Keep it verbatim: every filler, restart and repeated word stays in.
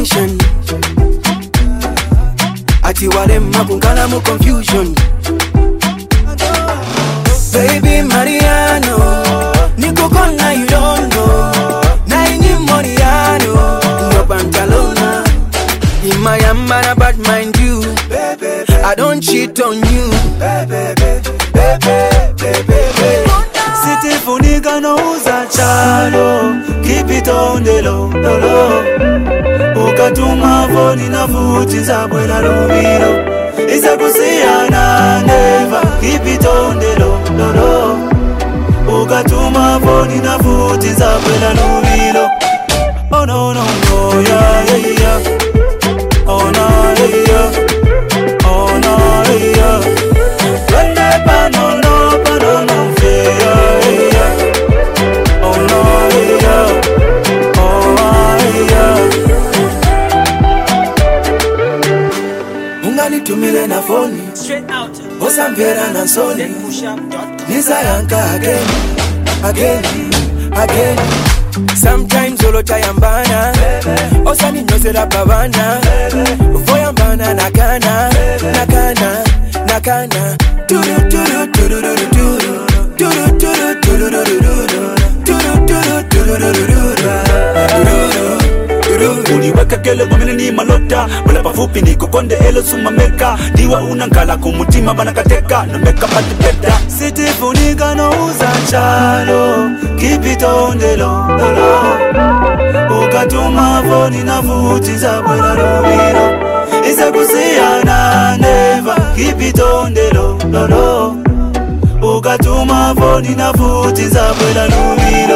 attention. Ati warema kunkana mu confusion. Baby Mariano, Nico Kona you don't know. Naini Moriano, in your pantalona. In my amana but mind you, I don't cheat on you. City funika no uza chalo, keep it on the low, low, low. Ukatuma voni na futi za bwela lumilo. Isa kusiana never, keep it on the low, low, low. Ukatuma voni na futi za bwela lumilo. Oh no no no, yeah yeah yeah. Oh no yeah yeah. Oh no yeah. When they pan no no pan no no yeah yeah. Oh no yeah. Oh yeah. Ungani tumile na phone. Straight out. Osampera na soni. Nisa yanka again, again, again. Sometimes solo chayambana, osani nyosera pavana. Voyambana nakana, nakana, nakana. Turu turu turu turu turu turu turu turu turu turu. Uliweka kele kwa ni malota. Wala pafupi ni kukonde elo sumameka. Diwa unankala kumutima banakateka. No meka pati peta. City funika no uza chalo. Keep it on the low, low, low. Ukatuma voni na futi za bwela lumilo. Isa kusiana never. Keep it on the low, low, low. Ukatuma voni na futi za bwela lumilo.